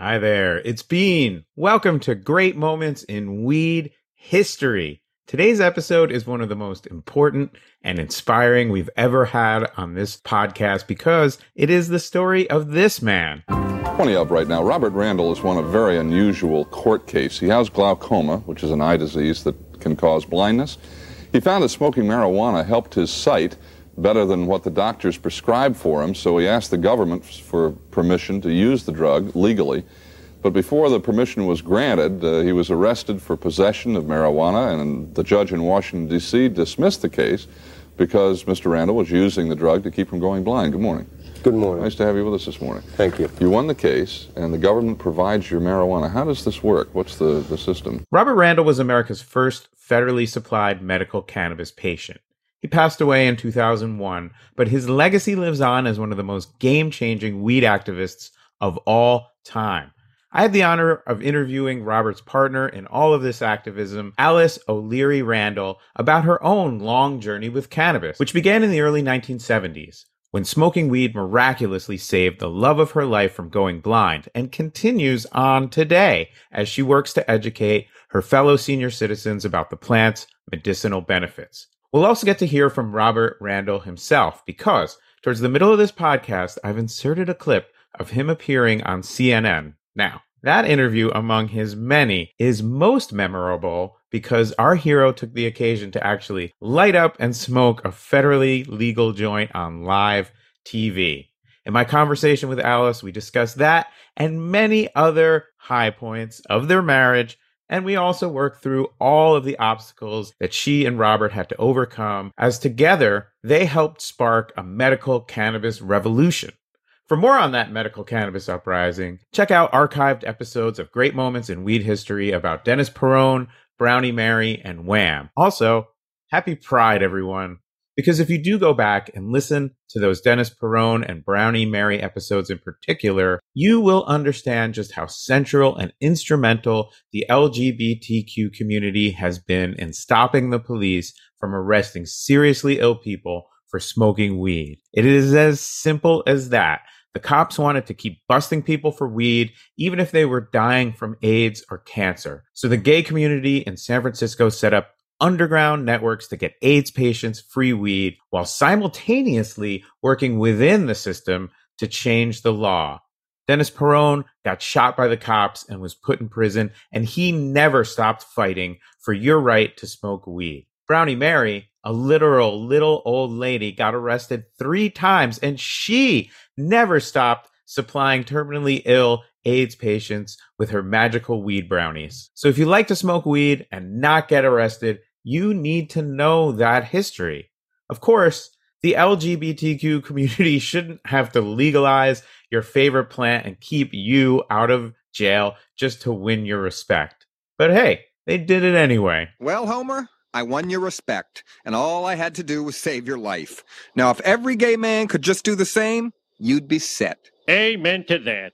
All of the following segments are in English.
Hi there, it's Bean. Welcome to Great Moments in Weed History. Today's episode is one of the most important and inspiring we've ever had on this podcast because it is the story of this man. 20 up right now. Robert Randall is one of a very unusual court case. He has glaucoma, which is an eye disease that can cause blindness. He found that smoking marijuana helped his sight better than what the doctors prescribed for him, so he asked the government for permission to use the drug legally. But before the permission was granted, he was arrested for possession of marijuana, and the judge in Washington, D.C. dismissed the case because Mr. Randall was using the drug to keep from going blind. Good morning. Good morning. Nice to have you with us this morning. Thank you. You won the case, and the government provides your marijuana. How does this work? What's the system? Robert Randall was America's first federally supplied medical cannabis patient. He passed away in 2001, but his legacy lives on as one of the most game-changing weed activists of all time. I had the honor of interviewing Robert's partner in all of this activism, Alice O'Leary Randall, about her own long journey with cannabis, which began in the early 1970s, when smoking weed miraculously saved the love of her life from going blind, and continues on today as she works to educate her fellow senior citizens about the plant's medicinal benefits. We'll also get to hear from Robert Randall himself because towards the middle of this podcast, I've inserted a clip of him appearing on CNN. Now, that interview, among his many, is most memorable because our hero took the occasion to actually light up and smoke a federally legal joint on live TV. In my conversation with Alice, we discussed that and many other high points of their marriage, and we also worked through all of the obstacles that she and Robert had to overcome as together they helped spark a medical cannabis revolution. For more on that medical cannabis uprising, check out archived episodes of Great Moments in Weed History about Dennis Peron, Brownie Mary, and Wham. Also, happy Pride, everyone. Because if you do go back and listen to those Dennis Peron and Brownie Mary episodes in particular, you will understand just how central and instrumental the LGBTQ community has been in stopping the police from arresting seriously ill people for smoking weed. It is as simple as that. The cops wanted to keep busting people for weed, even if they were dying from AIDS or cancer. So the gay community in San Francisco set up underground networks to get AIDS patients free weed while simultaneously working within the system to change the law. Dennis Peron got shot by the cops and was put in prison, and he never stopped fighting for your right to smoke weed. Brownie Mary, a literal little old lady, got arrested 3 times, and she never stopped supplying terminally ill AIDS patients with her magical weed brownies. So if you like to smoke weed and not get arrested, you need to know that history. Of course, the LGBTQ community shouldn't have to legalize your favorite plant and keep you out of jail just to win your respect. But hey, they did it anyway. Well, Homer, I won your respect, and all I had to do was save your life. Now, if every gay man could just do the same, you'd be set. Amen to that.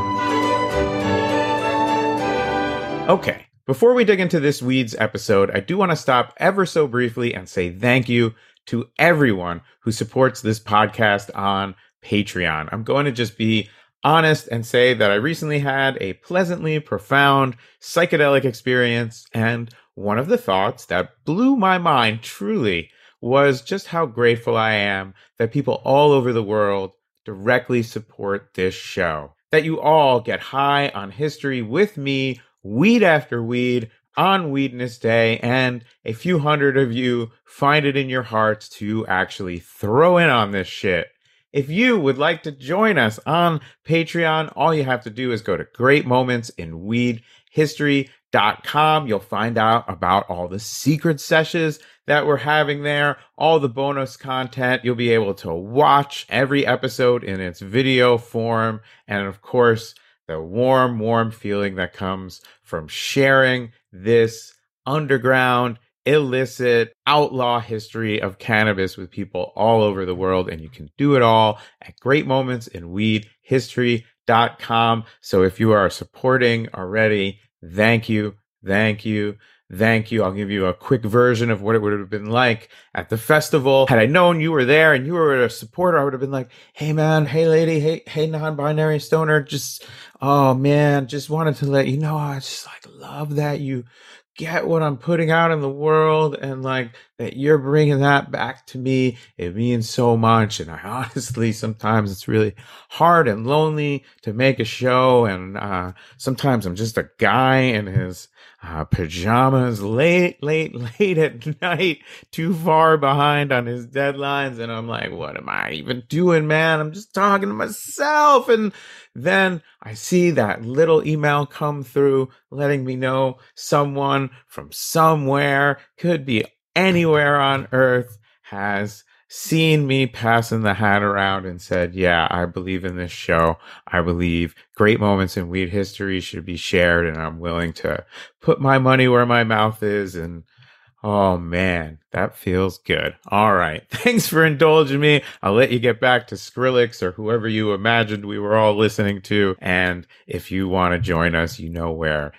Okay, before we dig into this Weeds episode, I do want to stop ever so briefly and say thank you to everyone who supports this podcast on Patreon. I'm going to just be honest and say that I recently had a pleasantly profound psychedelic experience, and one of the thoughts that blew my mind truly was just how grateful I am that people all over the world directly support this show. That you all get high on history with me, weed after weed, on Weedness Day, and a few hundred of you find it in your hearts to actually throw in on this shit. If you would like to join us on Patreon, all you have to do is go to greatmomentsinweedhistory.com. You'll find out about all the secret sessions that we're having there, all the bonus content. You'll be able to watch every episode in its video form, and of course, the warm feeling that comes from sharing this underground, illicit, outlaw history of cannabis with people all over the world. And you can do it all at greatmomentsinweedhistory.com. So if you are supporting already, thank you. thank you. I'll give you a quick version of what it would have been like at the festival. Had I known you were there and you were a supporter, I would have been like, hey man, hey lady, hey non-binary stoner, just, oh man, just wanted to let you know, I just like love that you get what I'm putting out in the world and like that you're bringing that back to me. It means so much. And I honestly, sometimes it's really hard and lonely to make a show. And sometimes I'm just a guy in his pajamas late at night, too far behind on his deadlines. And I'm like, what am I even doing, man? I'm just talking to myself. And then I see that little email come through letting me know someone from somewhere, could be anywhere on earth, has seen me passing the hat around and said, yeah, I believe in this show. I believe great moments in weed history should be shared, and I'm willing to put my money where my mouth is. And oh man, that feels good. All right. Thanks for indulging me. I'll let you get back to Skrillex or whoever you imagined we were all listening to. And if you want to join us, you know where.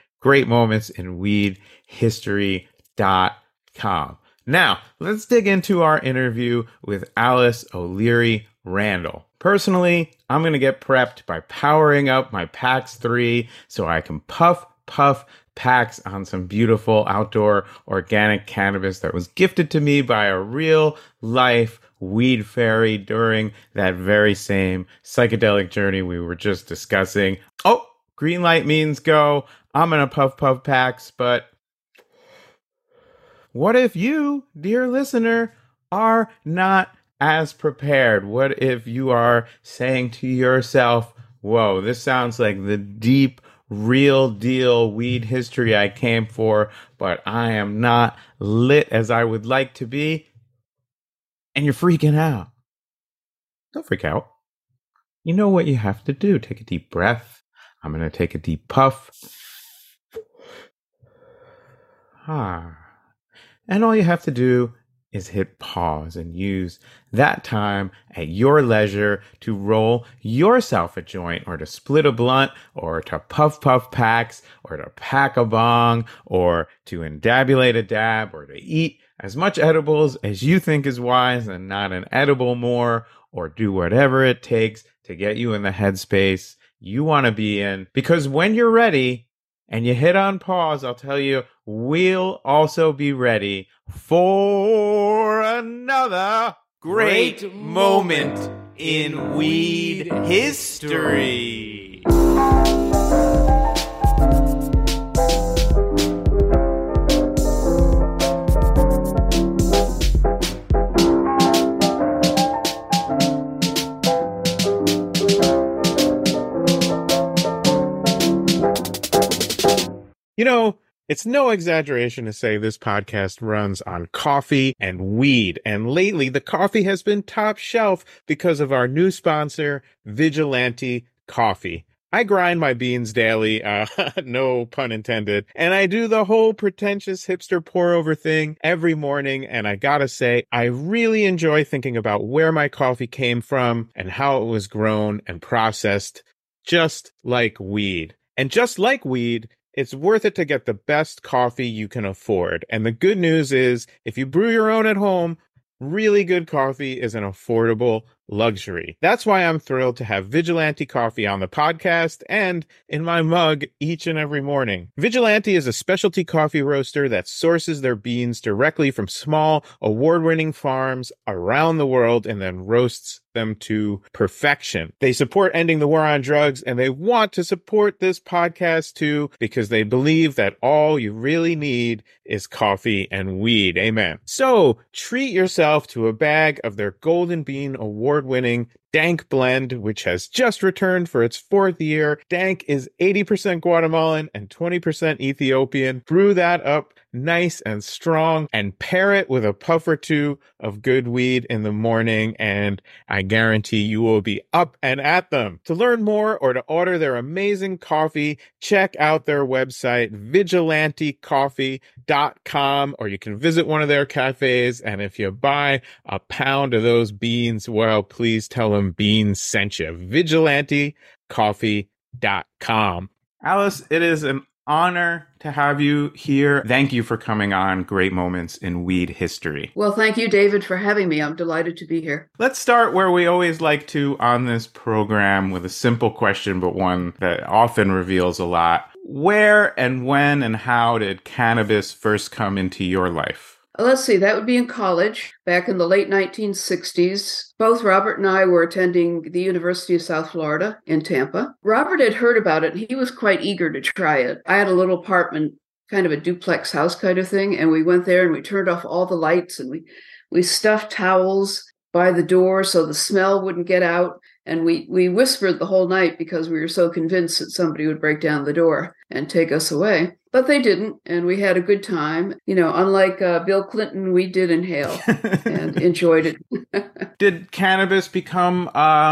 GreatMomentsInWeedHistory.com. Now, let's dig into our interview with Alice O'Leary Randall. Personally, I'm going to get prepped by powering up my PAX 3 so I can puff packs on some beautiful outdoor organic cannabis that was gifted to me by a real life weed fairy during that very same psychedelic journey we were just discussing. Oh, green light means go. I'm going to puff packs, but what if you, dear listener, are not as prepared? What if you are saying to yourself, whoa, this sounds like the deep, real deal weed history I came for, but I am not lit as I would like to be, and you're freaking out. Don't freak out. You know what you have to do. Take a deep breath. I'm going to take a deep puff. And all you have to do is hit pause and use that time at your leisure to roll yourself a joint or to split a blunt or to puff packs or to pack a bong or to endabulate a dab or to eat as much edibles as you think is wise and not an edible more, or do whatever it takes to get you in the headspace you want to be in. Because when you're ready and you hit on pause, I'll tell you, we'll also be ready for another great moment in weed history. You know, it's no exaggeration to say this podcast runs on coffee and weed. And lately, the coffee has been top shelf because of our new sponsor, Vigilante Coffee. I grind my beans daily, no pun intended, and I do the whole pretentious hipster pour-over thing every morning, and I gotta say, I really enjoy thinking about where my coffee came from and how it was grown and processed, just like weed. And just like weed, it's worth it to get the best coffee you can afford. And the good news is, if you brew your own at home, really good coffee is an affordable luxury. That's why I'm thrilled to have Vigilante Coffee on the podcast and in my mug each and every morning. Vigilante is a specialty coffee roaster that sources their beans directly from small, award-winning farms around the world and then roasts them to perfection. They support ending the war on drugs, and they want to support this podcast too, because they believe that all you really need is coffee and weed. Amen. So treat yourself to a bag of their Golden Bean award-winning Dank blend, which has just returned for its 4th year. Dank is 80% Guatemalan and 20% Ethiopian. Brew that up nice and strong and pair it with a puff or two of good weed in the morning, and I guarantee you will be up and at them. To learn more or to order their amazing coffee, check out their website, vigilantecoffee.com, or you can visit one of their cafes, and if you buy a pound of those beans, well, please tell them Beans sent you. vigilantecoffee.com. Alice, it is an honor to have you here. Thank you for coming on Great Moments in Weed History. Well, thank you, David, for having me. I'm delighted to be here. Let's start where we always like to on this program, with a simple question, but one that often reveals a lot. Where and when and how did cannabis first come into your life? Let's see, that would be in college, back in the late 1960s. Both Robert and I were attending the University of South Florida in Tampa. Robert had heard about it, and he was quite eager to try it. I had a little apartment, kind of a duplex house kind of thing, and we went there and we turned off all the lights, and we stuffed towels by the door so the smell wouldn't get out. And we whispered the whole night because we were so convinced that somebody would break down the door and take us away. But they didn't, and we had a good time. You know, unlike Bill Clinton, we did inhale and enjoyed it. Did cannabis become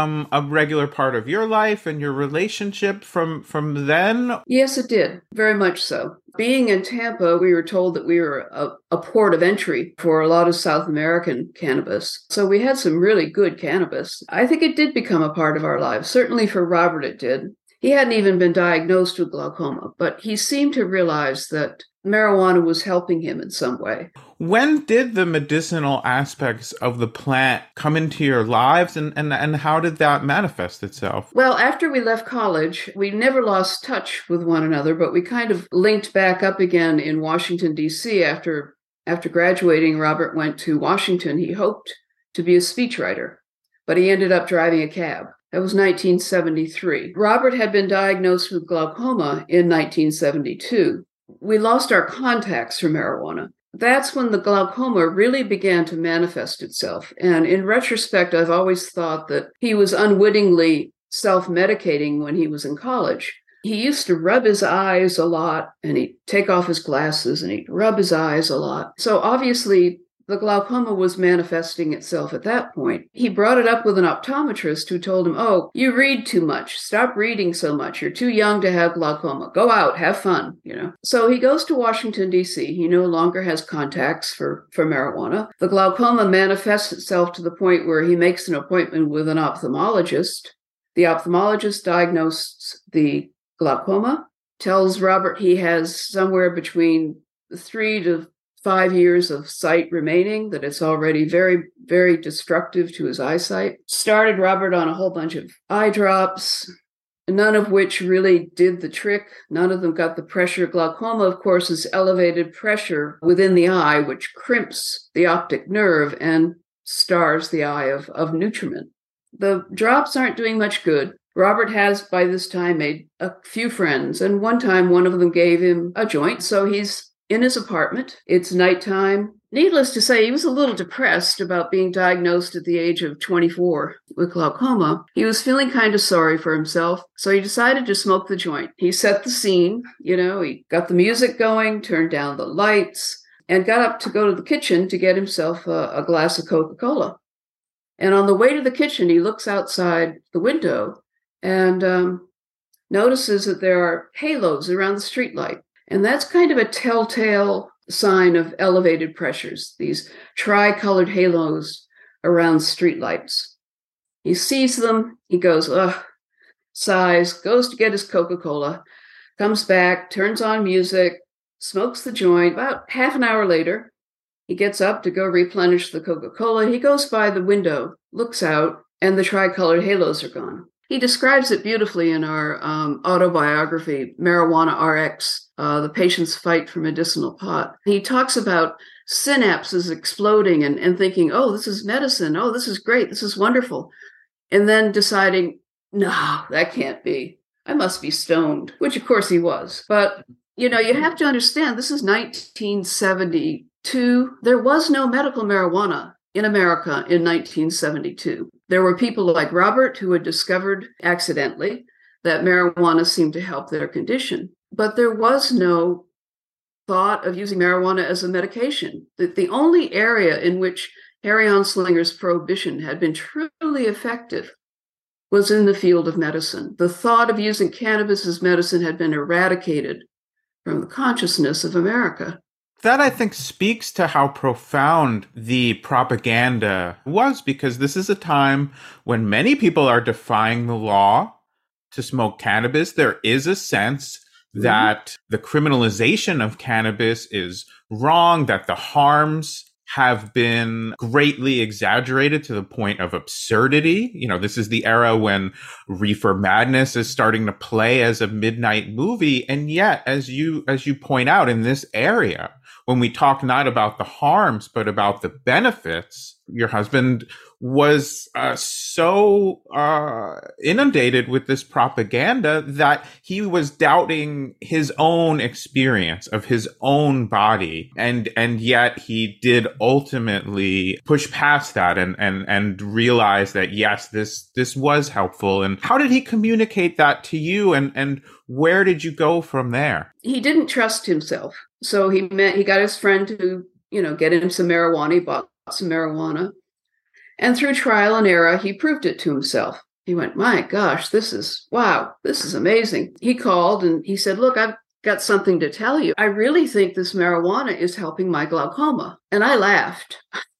a regular part of your life and your relationship from then? Yes, it did. Very much so. Being in Tampa, we were told that we were a port of entry for a lot of South American cannabis. So we had some really good cannabis. I think it did become a part of our lives. Certainly for Robert, it did. He hadn't even been diagnosed with glaucoma, but he seemed to realize that marijuana was helping him in some way. When did the medicinal aspects of the plant come into your lives, and how did that manifest itself? Well, after we left college, we never lost touch with one another, but we kind of linked back up again in Washington, D.C. After graduating, Robert went to Washington. He hoped to be a speechwriter, but he ended up driving a cab. That was 1973. Robert had been diagnosed with glaucoma in 1972. We lost our contacts for marijuana. That's when the glaucoma really began to manifest itself. And in retrospect, I've always thought that he was unwittingly self-medicating when he was in college. He used to rub his eyes a lot, and he'd take off his glasses and he'd rub his eyes a lot. So obviously, the glaucoma was manifesting itself at that point. He brought it up with an optometrist who told him, "Oh, you read too much. Stop reading so much. You're too young to have glaucoma. Go out, have fun," you know. So he goes to Washington, D.C. He no longer has contacts for marijuana. The glaucoma manifests itself to the point where he makes an appointment with an ophthalmologist. The ophthalmologist diagnoses the glaucoma, tells Robert he has somewhere between 3 to 5 years of sight remaining, that it's already very, very destructive to his eyesight. Started Robert on a whole bunch of eye drops, none of which really did the trick. None of them got the pressure. Glaucoma, of course, is elevated pressure within the eye, which crimps the optic nerve and stars the eye of nutriment. The drops aren't doing much good. Robert has, by this time, made a few friends, and one time one of them gave him a joint, so he's in his apartment. It's nighttime. Needless to say, he was a little depressed about being diagnosed at the age of 24 with glaucoma. He was feeling kind of sorry for himself, so he decided to smoke the joint. He set the scene, he got the music going, turned down the lights, and got up to go to the kitchen to get himself a glass of Coca-Cola. And on the way to the kitchen, he looks outside the window and notices that there are halos around the streetlight. And that's kind of a telltale sign of elevated pressures, these tri-colored halos around streetlights. He sees them, he goes, ugh, sighs, goes to get his Coca-Cola, comes back, turns on music, smokes the joint. About half an hour later, he gets up to go replenish the Coca-Cola. He goes by the window, looks out, and the tri-colored halos are gone. He describes it beautifully in our autobiography, Marijuana RX, The Patient's Fight for Medicinal Pot. He talks about synapses exploding and thinking, oh, this is medicine. Oh, this is great. This is wonderful. And then deciding, no, that can't be. I must be stoned, which of course he was. But, you have to understand, this is 1972. There was no medical marijuana in America in 1972. There were people like Robert who had discovered accidentally that marijuana seemed to help their condition, but there was no thought of using marijuana as a medication. The only area in which Harry Anslinger's prohibition had been truly effective was in the field of medicine. The thought of using cannabis as medicine had been eradicated from the consciousness of America. That, I think, speaks to how profound the propaganda was, because this is a time when many people are defying the law to smoke cannabis. There is a sense that the criminalization of cannabis is wrong, that the harms have been greatly exaggerated to the point of absurdity. You know, this is the era when Reefer Madness is starting to play as a midnight movie. And yet, as you point out, in this area, when we talk not about the harms, but about the benefits, your husband was so inundated with this propaganda that he was doubting his own experience of his own body, and yet he did ultimately push past that and realize that yes, this was helpful. And how did he communicate that to you, and where did you go from there? He didn't trust himself, so he got his friend to get him some marijuana. He bought some marijuana. And through trial and error, he proved it to himself. He went, my gosh, this is amazing. He called and he said, look, I've got something to tell you. I really think this marijuana is helping my glaucoma. And I laughed.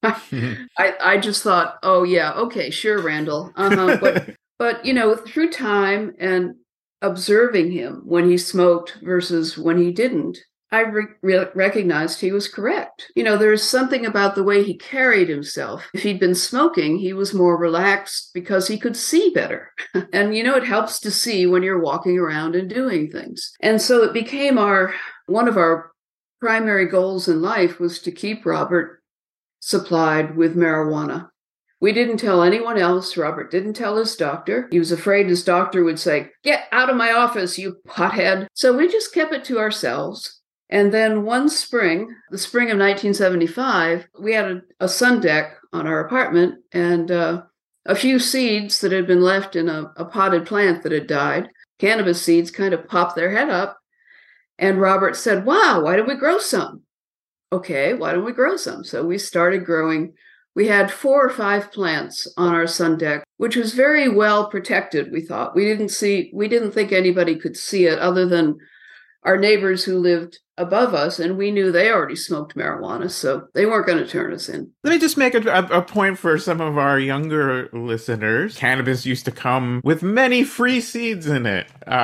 I just thought, oh, yeah, okay, sure, Randall. But, through time and observing him when he smoked versus when he didn't, I recognized he was correct. There's something about the way he carried himself. If he'd been smoking, he was more relaxed because he could see better. And, it helps to see when you're walking around and doing things. And so it became one of our primary goals in life was to keep Robert supplied with marijuana. We didn't tell anyone else. Robert didn't tell his doctor. He was afraid his doctor would say, get out of my office, you pothead. So we just kept it to ourselves. And then one spring, the spring of 1975, we had a sun deck on our apartment, and a few seeds that had been left in a potted plant that had died, cannabis seeds, kind of popped their head up. And Robert said, wow, why don't we grow some? Okay, why don't we grow some? So we started growing. We had 4 or 5 plants on our sun deck, which was very well protected, we thought. We didn't think anybody could see it other than our neighbors who lived above us, and we knew they already smoked marijuana, so they weren't going to turn us in. Let me just make a point for some of our younger listeners. Cannabis used to come with many free seeds in it.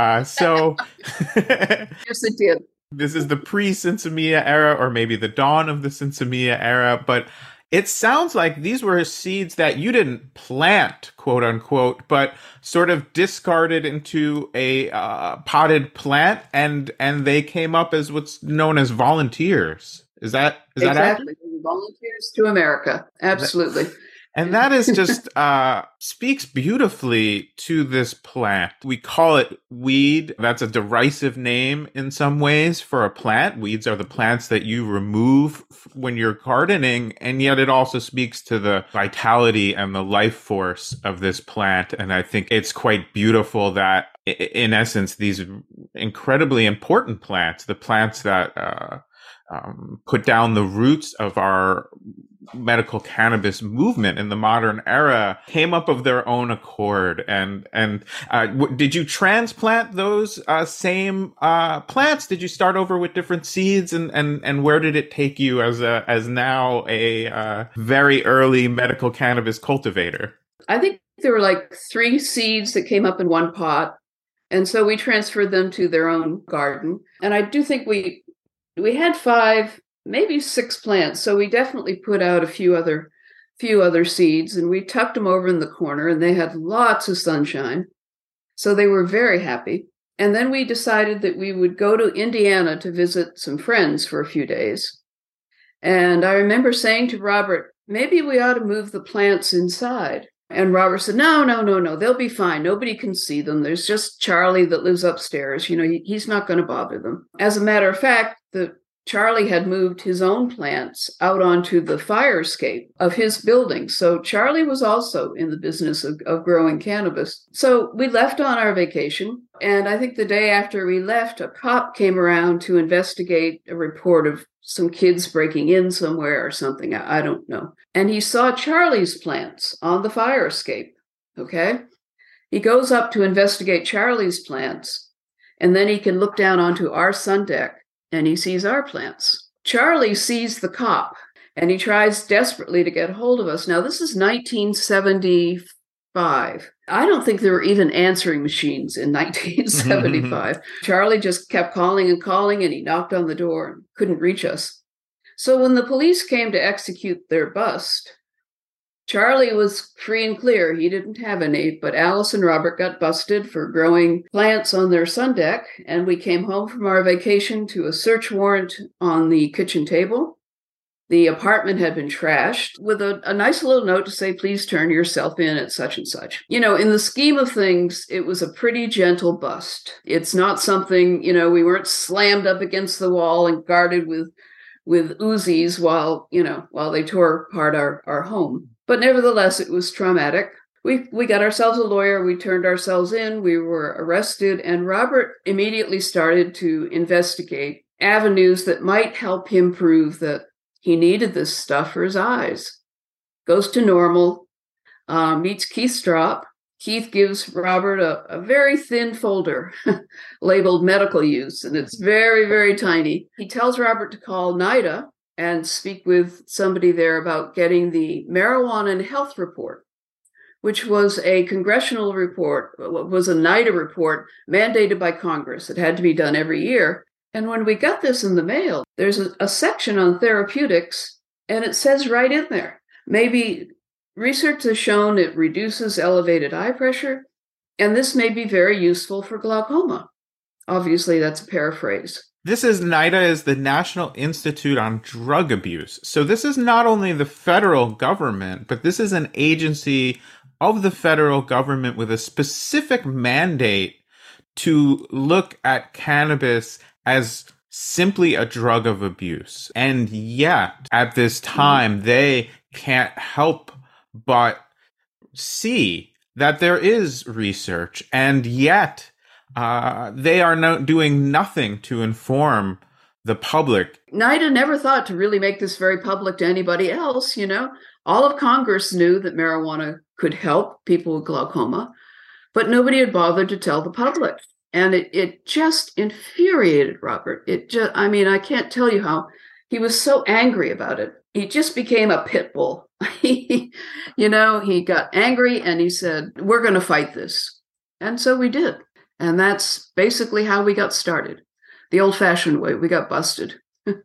So Yes, it did. This is the pre-Sinsemilla era, or maybe the dawn of the Sinsemilla era, but it sounds like these were seeds that you didn't plant, quote unquote, but sort of discarded into a potted plant, and they came up as what's known as volunteers. Is that exactly accurate? Volunteers to America? Absolutely. And that is just speaks beautifully to this plant. We call it weed. That's a derisive name in some ways for a plant. Weeds are the plants that you remove when you're gardening, and yet it also speaks to the vitality and the life force of this plant. And I think it's quite beautiful that, in essence, these incredibly important plants, the plants that put down the roots of our medical cannabis movement in the modern era, came up of their own accord. And did you transplant those same plants? Did you start over with different seeds, and where did it take you as now a very early medical cannabis cultivator? I think there were like 3 seeds that came up in one pot, and so we transferred them to their own garden. And I do think we had 5, maybe 6 plants. So we definitely put out a few other seeds, and we tucked them over in the corner, and they had lots of sunshine. So they were very happy. And then we decided that we would go to Indiana to visit some friends for a few days. And I remember saying to Robert, maybe we ought to move the plants inside. And Robert said, no, they'll be fine. Nobody can see them. There's just Charlie that lives upstairs. He's not going to bother them. As a matter of fact, Charlie had moved his own plants out onto the fire escape of his building. So Charlie was also in the business of growing cannabis. So we left on our vacation. And I think the day after we left, a cop came around to investigate a report of some kids breaking in somewhere or something. I don't know. And he saw Charlie's plants on the fire escape. Okay. He goes up to investigate Charlie's plants, and then he can look down onto our sun deck, and he sees our plants. Charlie sees the cop, and he tries desperately to get hold of us. Now, this is 1975, 1975. I don't think there were even answering machines in 1975. Charlie just kept calling, and he knocked on the door and couldn't reach us. So when the police came to execute their bust, Charlie was free and clear. He didn't have any, but Alice and Robert got busted for growing plants on their sun deck, and we came home from our vacation to a search warrant on the kitchen table. The apartment had been trashed with a nice little note to say, please turn yourself in at such and such. In the scheme of things, it was a pretty gentle bust. It's not something, we weren't slammed up against the wall and guarded with Uzis while they tore apart our home. But nevertheless, it was traumatic. We got ourselves a lawyer. We turned ourselves in. We were arrested. And Robert immediately started to investigate avenues that might help him prove that he needed this stuff for his eyes. Goes to Normal, meets Keith Strop. Keith gives Robert a very thin folder labeled medical use, and it's very, very tiny. He tells Robert to call NIDA and speak with somebody there about getting the Marijuana and Health Report, which was a congressional report, was a NIDA report mandated by Congress. It had to be done every year. And when we got this in the mail, there's a section on therapeutics, and it says right in there, maybe research has shown it reduces elevated eye pressure, and this may be very useful for glaucoma. Obviously, that's a paraphrase. This is NIDA, is the National Institute on Drug Abuse. So this is not only the federal government, but this is an agency of the federal government with a specific mandate to look at cannabis as simply a drug of abuse. And yet, at this time, they can't help but see that there is research, and yet they are doing nothing to inform the public. NIDA never thought to really make this very public to anybody else, All of Congress knew that marijuana could help people with glaucoma, but nobody had bothered to tell the public. And it just infuriated Robert. I can't tell you how he was so angry about it. He just became a pit bull. He got angry and he said, we're going to fight this. And so we did. And that's basically how we got started. The old-fashioned way. We got busted.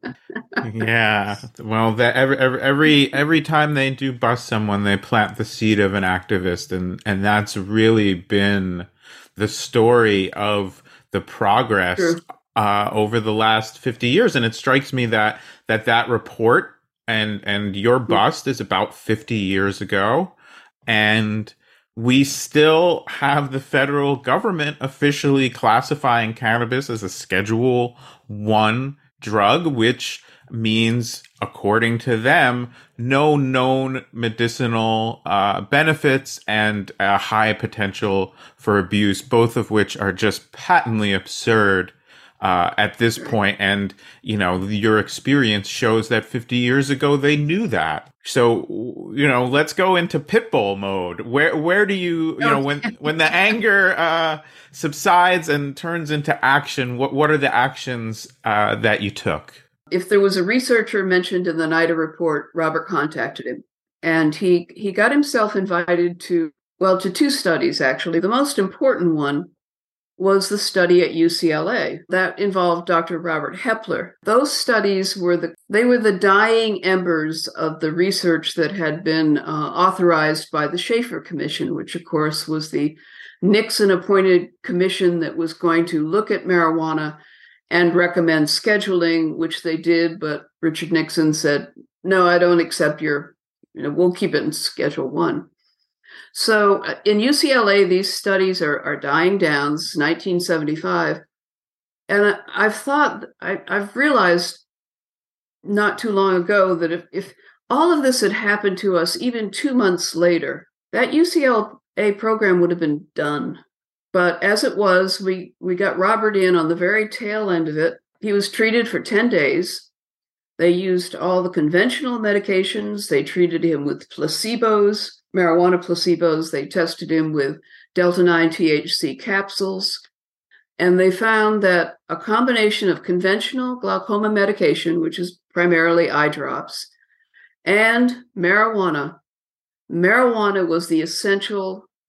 Yeah. Well, that every time they do bust someone, they plant the seed of an activist, and that's really been the story of the progress over the last 50 years. And it strikes me that report and your bust is about 50 years ago, and we still have the federal government officially classifying cannabis as a Schedule I drug, which means, according to them, no known medicinal benefits and a high potential for abuse, both of which are just patently absurd at this point. And, your experience shows that 50 years ago, they knew that. So, let's go into pitbull mode. Where do you, when the anger subsides and turns into action, what are the actions that you took? If there was a researcher mentioned in the NIDA report, Robert contacted him, and he got himself invited to two studies, actually. The most important one was the study at UCLA. That involved Dr. Robert Hepler. Those studies were the dying embers of the research that had been authorized by the Schaefer Commission, which, of course, was the Nixon-appointed commission that was going to look at marijuana and recommend scheduling, which they did, but Richard Nixon said, no, I don't accept we'll keep it in Schedule I. So in UCLA, these studies are dying down. This is 1975. And I've realized not too long ago that if all of this had happened to us even 2 months later, that UCLA program would have been done. But as it was, we got Robert in on the very tail end of it. He was treated for 10 days. They used all the conventional medications. They treated him with placebos, marijuana placebos. They tested him with Delta-9 THC capsules. And they found that a combination of conventional glaucoma medication, which is primarily eye drops, and marijuana was the essential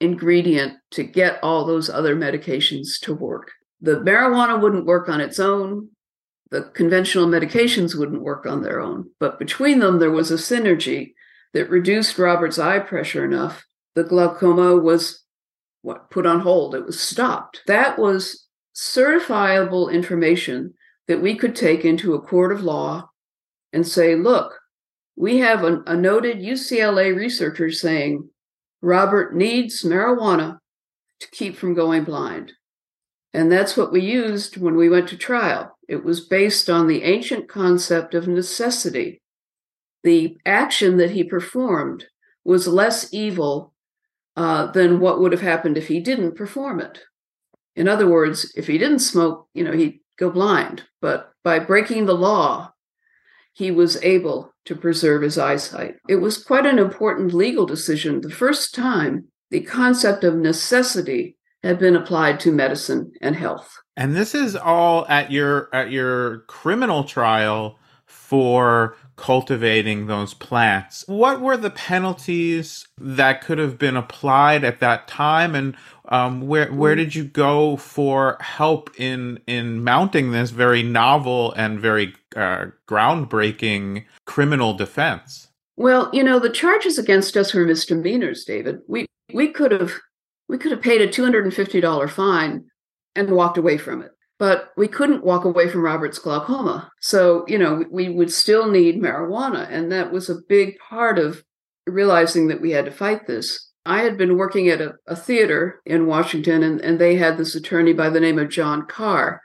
ingredient to get all those other medications to work. The marijuana wouldn't work on its own. The conventional medications wouldn't work on their own. But between them, there was a synergy that reduced Robert's eye pressure enough. The glaucoma was put on hold. It was stopped. That was certifiable information that we could take into a court of law and say, look, we have a noted UCLA researcher saying Robert needs marijuana to keep from going blind. And that's what we used when we went to trial. It was based on the ancient concept of necessity. The action that he performed was less evil than what would have happened if he didn't perform it. In other words, if he didn't smoke, he'd go blind. But by breaking the law, he was able to preserve his eyesight. It was quite an important legal decision. The first time the concept of necessity had been applied to medicine and health. And this is all at your criminal trial for cultivating those plants. What were the penalties that could have been applied at that time, and where did you go for help in mounting this very novel and very groundbreaking criminal defense? Well, the charges against us were misdemeanors, David. We could have paid a $250 fine and walked away from it. But we couldn't walk away from Robert's glaucoma. So, we would still need marijuana. And that was a big part of realizing that we had to fight this. I had been working at a theater in Washington, and they had this attorney by the name of John Carr,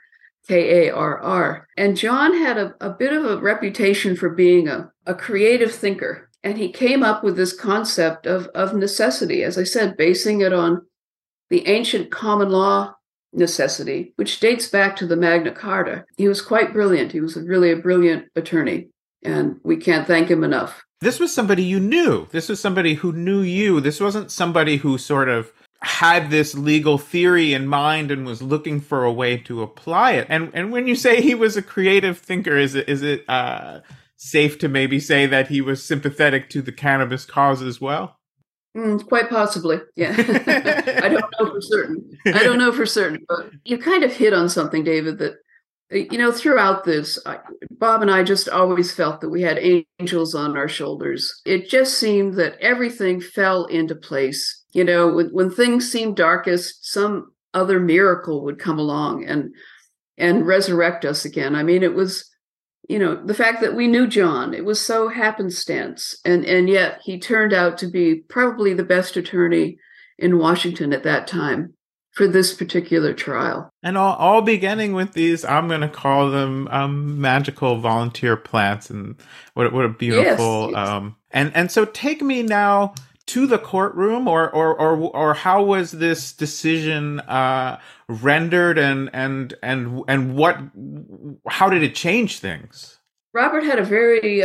Karr. And John had a bit of a reputation for being a creative thinker. And he came up with this concept of necessity, as I said, basing it on the ancient common law necessity, which dates back to the Magna Carta. He was quite brilliant. He was really a brilliant attorney, and we can't thank him enough. This was somebody you knew. This was somebody who knew you. This wasn't somebody who sort of had this legal theory in mind and was looking for a way to apply it. And when you say he was a creative thinker, is it safe to maybe say that he was sympathetic to the cannabis cause as well? Quite possibly, yeah. I don't know for certain. But you kind of hit on something, David, that, throughout this, Bob and I just always felt that we had angels on our shoulders. It just seemed that everything fell into place. When things seemed darkest, some other miracle would come along and resurrect us again. I mean, it was, the fact that we knew John, it was so happenstance. And yet he turned out to be probably the best attorney in Washington at that time for this particular trial. And all beginning with these, I'm going to call them magical volunteer plants. And what a beautiful, yes. And so take me now to the courtroom, or how was this decision rendered, and how did it change things? Robert had a very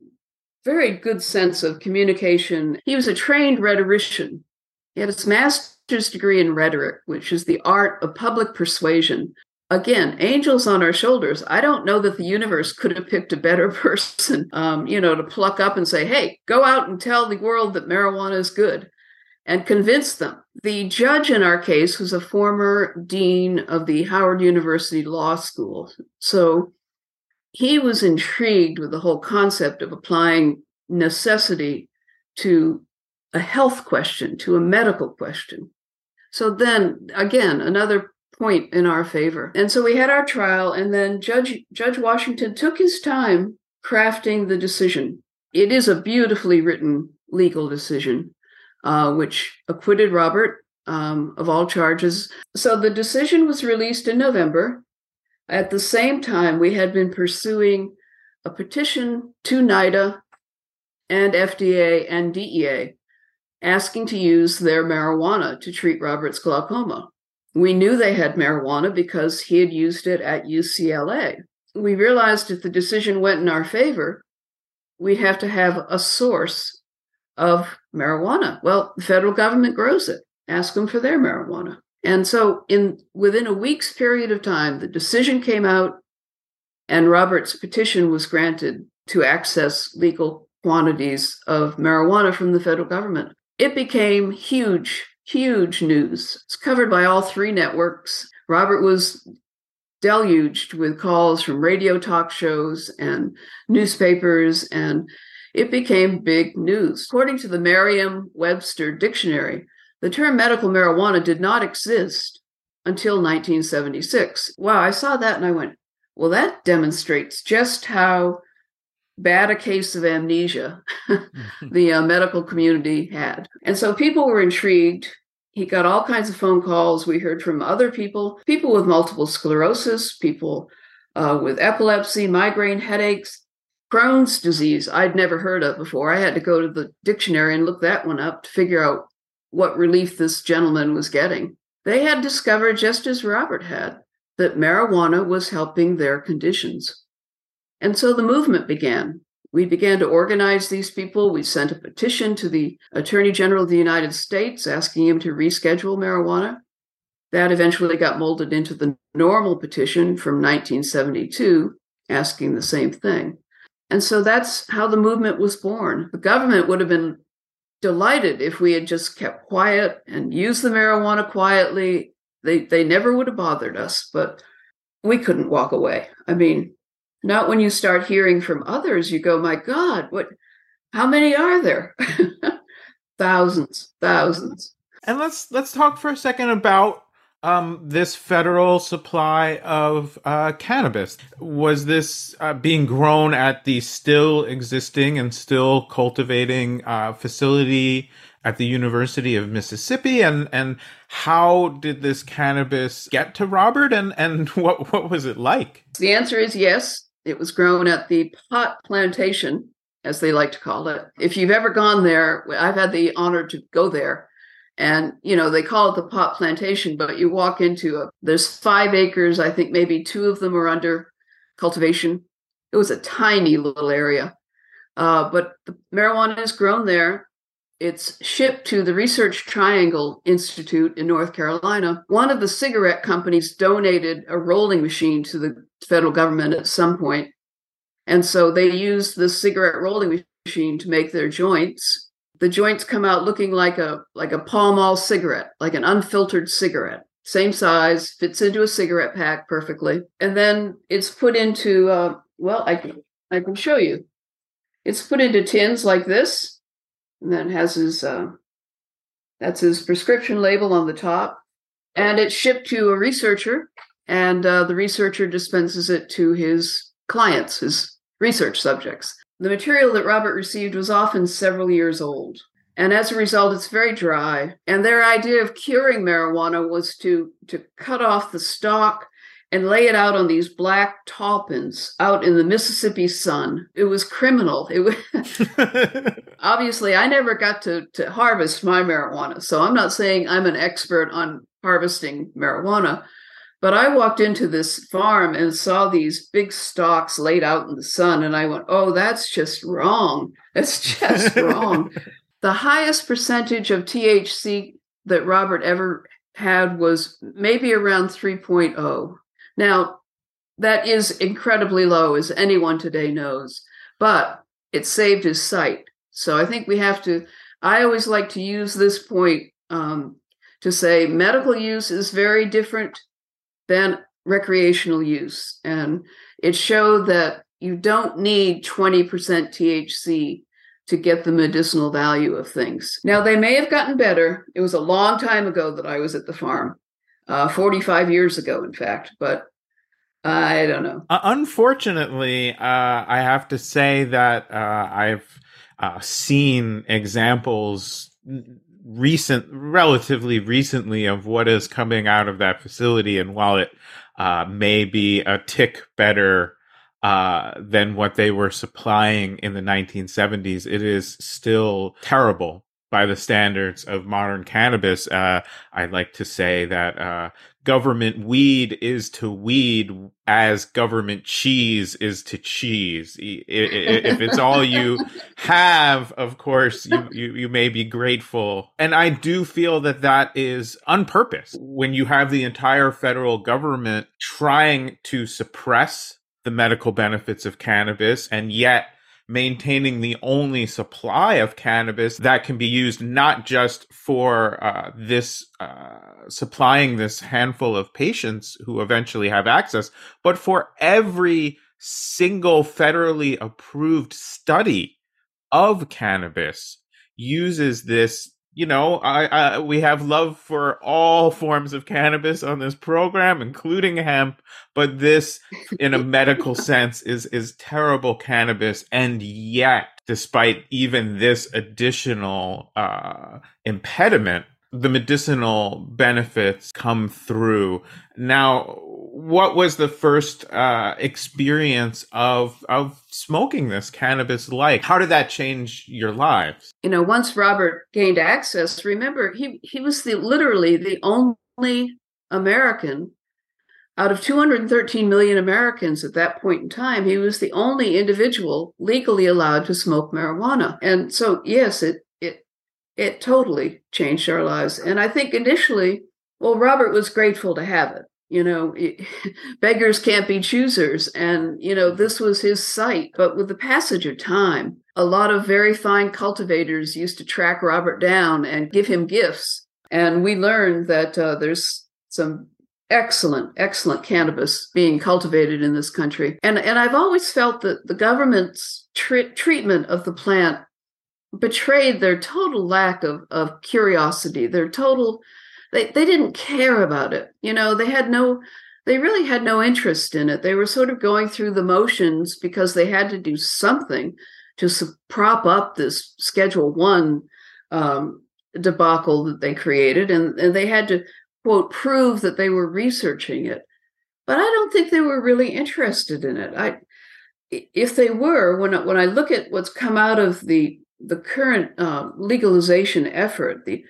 very good sense of communication. He was a trained rhetorician. He had his master's degree in rhetoric, which is the art of public persuasion. Again, angels on our shoulders. I don't know that the universe could have picked a better person, to pluck up and say, hey, go out and tell the world that marijuana is good, and convince them. The judge in our case was a former dean of the Howard University Law School. So he was intrigued with the whole concept of applying necessity to a health question, to a medical question. So then, again, another point in our favor. And so we had our trial, and then Judge Washington took his time crafting the decision. It is a beautifully written legal decision, which acquitted Robert of all charges. So the decision was released in November. At the same time, we had been pursuing a petition to NIDA and FDA and DEA asking to use their marijuana to treat Robert's glaucoma. We knew they had marijuana because he had used it at UCLA. We realized if the decision went in our favor, we'd have to have a source of marijuana. Well, the federal government grows it. Ask them for their marijuana. And so within a week's period of time, the decision came out and Robert's petition was granted to access legal quantities of marijuana from the federal government. It became huge huge news. It's covered by all three networks. Robert was deluged with calls from radio talk shows and newspapers, and it became big news. According to the Merriam-Webster dictionary, the term medical marijuana did not exist until 1976. Wow, I saw that and I went, well, that demonstrates just how bad a case of amnesia the medical community had. And so people were intrigued. He got all kinds of phone calls. We heard from other people with multiple sclerosis, people with epilepsy, migraine headaches, Crohn's disease I'd never heard of before. I had to go to the dictionary and look that one up to figure out what relief this gentleman was getting. They had discovered, just as Robert had, that marijuana was helping their conditions. And so the movement began. We began to organize these people. We sent a petition to the Attorney General of the United States asking him to reschedule marijuana. That eventually got molded into the normal petition from 1972, asking the same thing. And so that's how the movement was born. The government would have been delighted if we had just kept quiet and used the marijuana quietly. They never would have bothered us, but we couldn't walk away. I mean, not when you start hearing from others, you go, my God, how many are there? Thousands. And let's talk for a second about this federal supply of cannabis. Was this being grown at the still existing and still cultivating facility at the University of Mississippi? And how did this cannabis get to Robert? And what was it like? The answer is yes. It was grown at the pot plantation, as they like to call it. If you've ever gone there, I've had the honor to go there. And, they call it the pot plantation, but you walk into there's 5 acres. I think maybe 2 of them are under cultivation. It was a tiny little area. But the marijuana is grown there. It's shipped to the Research Triangle Institute in North Carolina. One of the cigarette companies donated a rolling machine to the federal government at some point. And so they used the cigarette rolling machine to make their joints. The joints come out looking like a Pall Mall cigarette, like an unfiltered cigarette. Same size, fits into a cigarette pack perfectly. And then it's put into, I can show you. It's put into tins like this. And then has that's his prescription label on the top. And it's shipped to a researcher, and the researcher dispenses it to his clients, his research subjects. The material that Robert received was often several years old. And as a result, it's very dry. And their idea of curing marijuana was to cut off the stalk and lay it out on these black tall-pins out in the Mississippi sun. It was criminal. It was obviously, I never got to harvest my marijuana, so I'm not saying I'm an expert on harvesting marijuana, but I walked into this farm and saw these big stalks laid out in the sun, and I went, oh, that's just wrong. That's just wrong. The highest percentage of THC that Robert ever had was maybe around 3.0. Now, that is incredibly low, as anyone today knows, but it saved his sight. So I think I always like to use this point to say medical use is very different than recreational use. And it showed that you don't need 20% THC to get the medicinal value of things. Now, they may have gotten better. It was a long time ago that I was at the farm. 45 years ago, in fact, but I don't know. Unfortunately, I have to say that I've seen examples relatively recently of what is coming out of that facility. And while it may be a tick better than what they were supplying in the 1970s, it is still terrible by the standards of modern cannabis. I'd like to say that government weed is to weed as government cheese is to cheese. If it's all you have, of course, you may be grateful. And I do feel that is on purpose. When you have the entire federal government trying to suppress the medical benefits of cannabis and yet maintaining the only supply of cannabis that can be used not just for supplying this handful of patients who eventually have access, but for every single federally approved study of cannabis uses this. You know, we have love for all forms of cannabis on this program, including hemp, but this, in a medical sense, is terrible cannabis. And yet, despite even this additional impediment, the medicinal benefits come through. Now, what was the first experience of smoking this cannabis like? How did that change your lives? You know, once Robert gained access, remember, he was literally the only American out of 213 million Americans at that point in time. He was the only individual legally allowed to smoke marijuana. And so, yes, it totally changed our lives. And I think initially, well, Robert was grateful to have it. You know, beggars can't be choosers. And, you know, this was his site. But with the passage of time, a lot of very fine cultivators used to track Robert down and give him gifts. And we learned that there's some excellent cannabis being cultivated in this country. And I've always felt that the government's treatment of the plant betrayed their total lack of curiosity, their total, they didn't care about it. You know, they really had no interest in it. They were sort of going through the motions because they had to do something to prop up this Schedule I debacle that they created. And they had to, quote, prove that they were researching it. But I don't think they were really interested in it. If they were, when I look at what's come out of the current legalization effort, the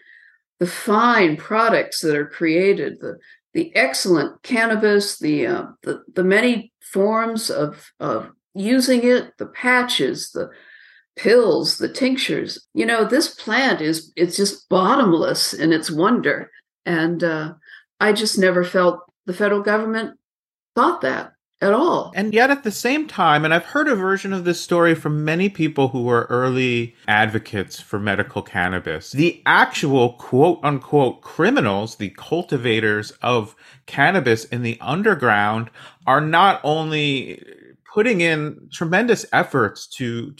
fine products that are created, the excellent cannabis, the many forms of using it, the patches, the pills, the tinctures. You know, this plant it's just bottomless in its wonder, and I just never felt the federal government thought that at all. And yet at the same time, and I've heard a version of this story from many people who were early advocates for medical cannabis, the actual quote unquote criminals, the cultivators of cannabis in the underground, are not only putting in tremendous efforts to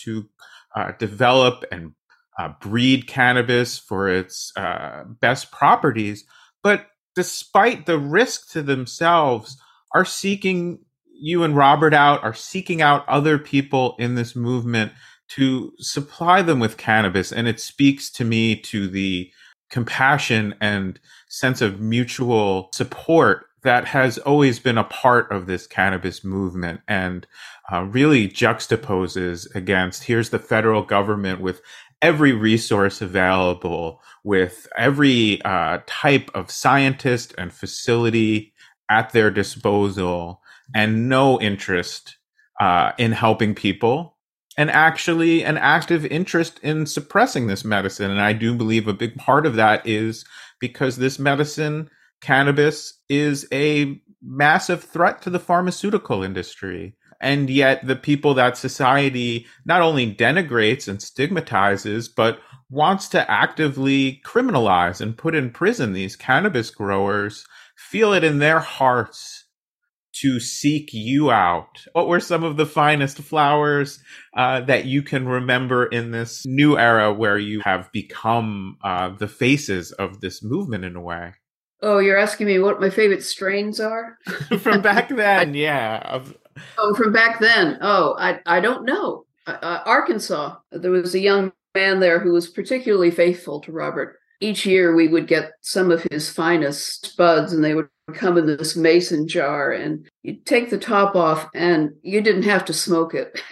develop and breed cannabis for its best properties, but despite the risk to themselves, are seeking you and Robert out, are seeking out other people in this movement to supply them with cannabis. And it speaks to me to the compassion and sense of mutual support that has always been a part of this cannabis movement, and really juxtaposes against, here's the federal government with every resource available, with every type of scientist and facility at their disposal, and no interest in helping people, and actually an active interest in suppressing this medicine. And I do believe a big part of that is because this medicine, cannabis, is a massive threat to the pharmaceutical industry. And yet the people that society not only denigrates and stigmatizes, but wants to actively criminalize and put in prison, these cannabis growers feel it in their hearts to seek you out. What were some of the finest flowers that you can remember in this new era where you have become the faces of this movement in a way? Oh, you're asking me what my favorite strains are? From back then, yeah. Oh, from back then. Oh, I don't know. Arkansas, there was a young man there who was particularly faithful to Robert. Each year we would get some of his finest buds, and they would come in this mason jar, and you'd take the top off and you didn't have to smoke it.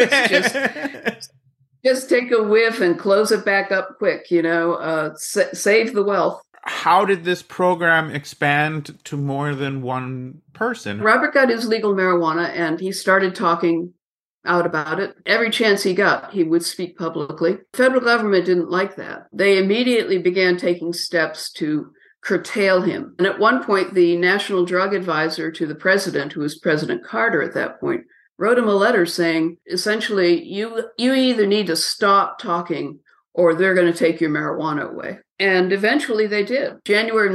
just take a whiff and close it back up quick, save the wealth. How did this program expand to more than one person? Robert got his legal marijuana and he started talking out about it. Every chance he got, he would speak publicly. The federal government didn't like that. They immediately began taking steps to curtail him. And at one point, the national drug advisor to the president, who was President Carter at that point, wrote him a letter saying, essentially, you either need to stop talking or they're going to take your marijuana away. And eventually they did. January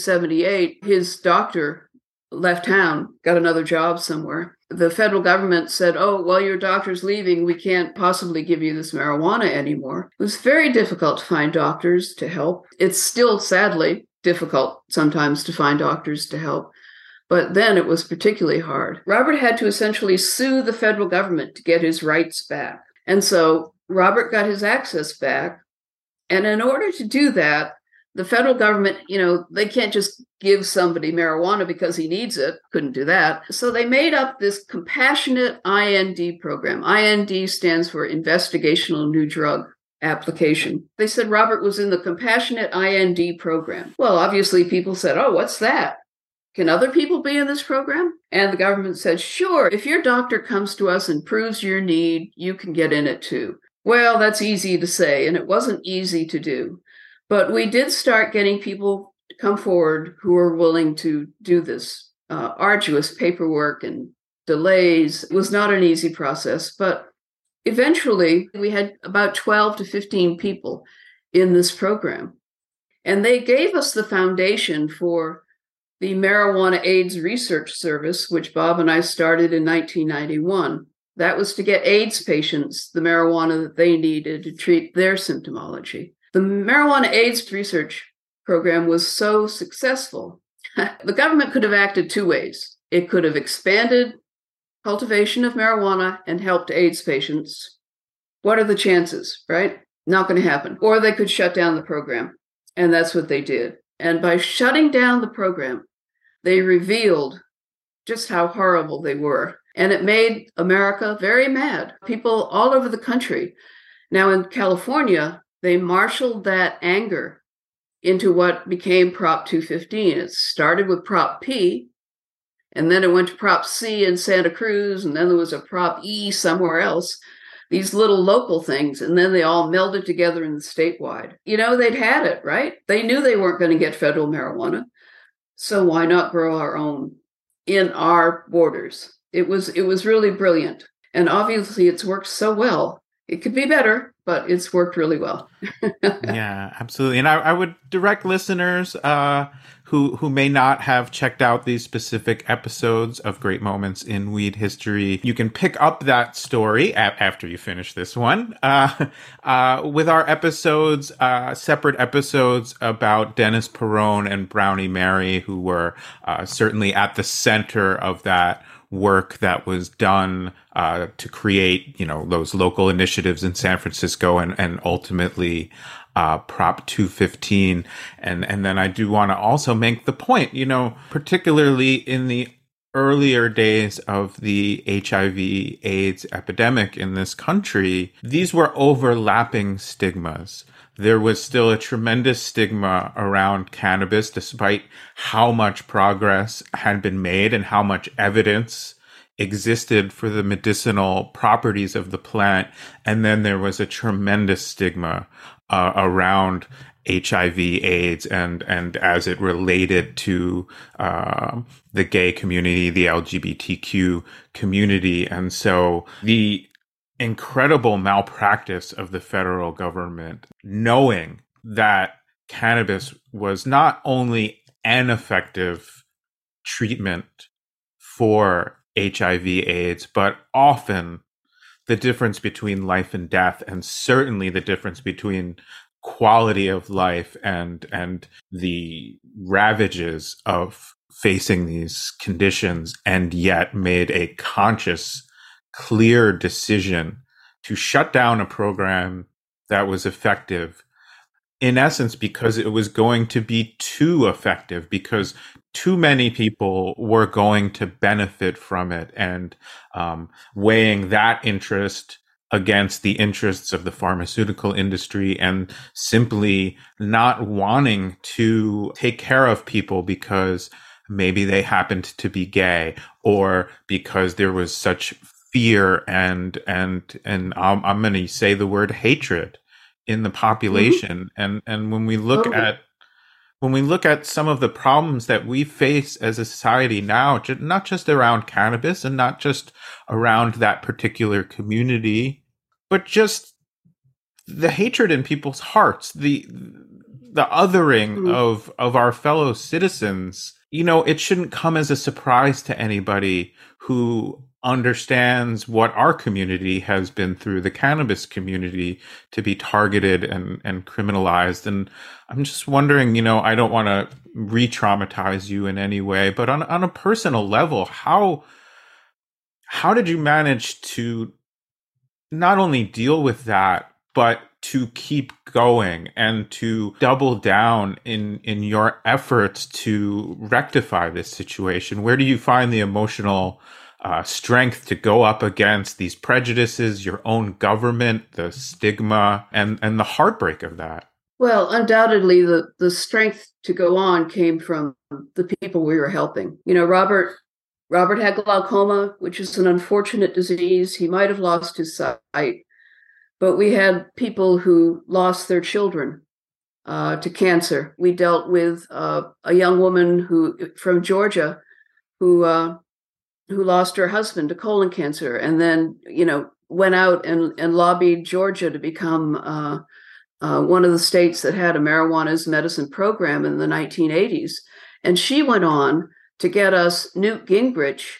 1978, his doctor left town, got another job somewhere. The federal government said, oh, well, your doctor's leaving. We can't possibly give you this marijuana anymore. It was very difficult to find doctors to help. It's still, sadly, difficult sometimes to find doctors to help. But then it was particularly hard. Robert had to essentially sue the federal government to get his rights back. And so Robert got his access back. And in order to do that, the federal government, they can't just give somebody marijuana because he needs it. Couldn't do that. So they made up this compassionate IND program. IND stands for Investigational New Drug Application. They said Robert was in the compassionate IND program. Well, obviously people said, oh, what's that? Can other people be in this program? And the government said, sure, if your doctor comes to us and proves your need, you can get in it too. Well, that's easy to say, and it wasn't easy to do. But we did start getting people to come forward who were willing to do this arduous paperwork and delays. It was not an easy process, but eventually we had about 12 to 15 people in this program. And they gave us the foundation for the Marijuana AIDS Research Service, which Bob and I started in 1991. That was to get AIDS patients the marijuana that they needed to treat their symptomology. The Marijuana AIDS Research Program was so successful, the government could have acted two ways. It could have expanded cultivation of marijuana and helped AIDS patients. What are the chances, right? Not going to happen. Or they could shut down the program, and that's what they did. And by shutting down the program, they revealed just how horrible they were. And it made America very mad. People all over the country. Now in California, they marshaled that anger into what became Prop 215. It started with Prop P, and then it went to Prop C in Santa Cruz, and then there was a Prop E somewhere else. These little local things, and then they all melded together in the statewide. They'd had it, right? They knew they weren't going to get federal marijuana. So why not grow our own in our borders? It was really brilliant. And obviously it's worked so well. It could be better, but it's worked really well. Yeah, absolutely. And I would direct listeners who may not have checked out these specific episodes of Great Moments in Weed History. You can pick up that story after you finish this one with our episodes, separate episodes about Dennis Peron and Brownie Mary, who were certainly at the center of that work that was done to create, those local initiatives in San Francisco and ultimately Prop 215. And then I do want to also make the point, particularly in the earlier days of the HIV AIDS epidemic in this country, these were overlapping stigmas. There was still a tremendous stigma around cannabis, despite how much progress had been made and how much evidence existed for the medicinal properties of the plant. And then there was a tremendous stigma around HIV AIDS and as it related to the gay community, the LGBTQ community. And so the incredible malpractice of the federal government, knowing that cannabis was not only an effective treatment for HIV AIDS, but often the difference between life and death, and certainly the difference between quality of life and the ravages of facing these conditions, and yet made a conscious, clear decision to shut down a program that was effective, in essence, because it was going to be too effective, because too many people were going to benefit from it, and weighing that interest against the interests of the pharmaceutical industry, and simply not wanting to take care of people because maybe they happened to be gay, or because there was such fear and I'm going to say the word hatred in the population. Mm-hmm. And when we look at when we look at some of the problems that we face as a society now, not just around cannabis and not just around that particular community, but just the hatred in people's hearts, the othering of our fellow citizens, it shouldn't come as a surprise to anybody who understands what our community has been through, the cannabis community, to be targeted and criminalized. And I'm just wondering, I don't want to re-traumatize you in any way, but on a personal level, how did you manage to not only deal with that, but to keep going and to double down in your efforts to rectify this situation? Where do you find the emotional strength to go up against these prejudices, your own government, the stigma, and the heartbreak of that? Well, undoubtedly, the strength to go on came from the people we were helping. Robert had glaucoma, which is an unfortunate disease. He might have lost his sight, but we had people who lost their children to cancer. We dealt with a young woman from Georgia who lost her husband to colon cancer, and then went out and lobbied Georgia to become one of the states that had a marijuana as medicine program in the 1980s. And she went on to get us Newt Gingrich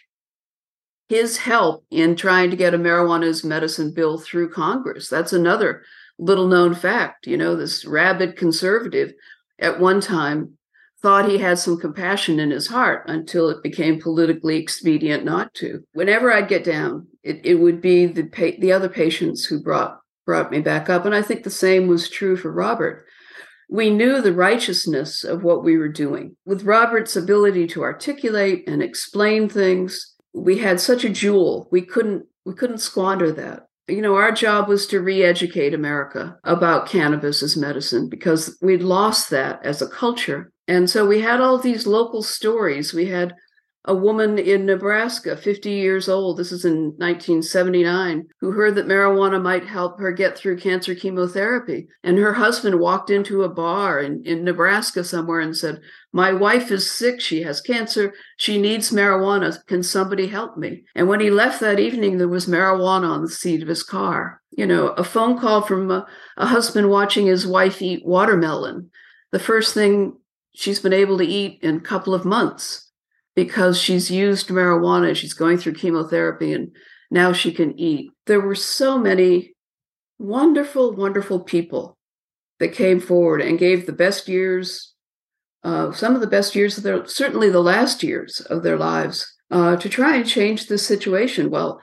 his help in trying to get a marijuana as medicine bill through Congress. That's another little known fact. This rabid conservative at one time thought he had some compassion in his heart until it became politically expedient not to. Whenever I'd get down, it would be the other patients who brought me back up. And I think the same was true for Robert. We knew the righteousness of what we were doing. With Robert's ability to articulate and explain things, we had such a jewel. We couldn't squander that. Our job was to re-educate America about cannabis as medicine, because we'd lost that as a culture. And so we had all these local stories. We had a woman in Nebraska, 50 years old, this is in 1979, who heard that marijuana might help her get through cancer chemotherapy. And her husband walked into a bar in Nebraska somewhere and said, "My wife is sick. She has cancer. She needs marijuana. Can somebody help me?" And when he left that evening, there was marijuana on the seat of his car. A phone call from a husband watching his wife eat watermelon, the first thing she's been able to eat in a couple of months, because she's used marijuana. She's going through chemotherapy and now she can eat. There were so many wonderful, wonderful people that came forward and gave the best years, some of the best years of certainly the last years of their lives, to try and change the situation. Well,